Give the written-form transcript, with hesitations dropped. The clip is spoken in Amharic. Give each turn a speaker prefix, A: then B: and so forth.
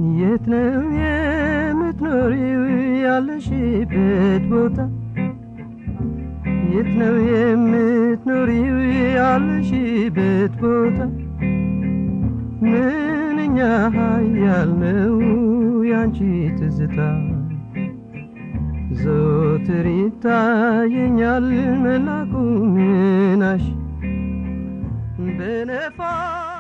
A: የት ነው የምትኖሪው ያለሽበት ቦታ የት ነው የምትኖሪው ያለሽበት ቦታ ምንኛ ኃያል ነው ያንቺ ትዝታ ዘወትር ይታየኛል መላኩ ምናሽ በነፋ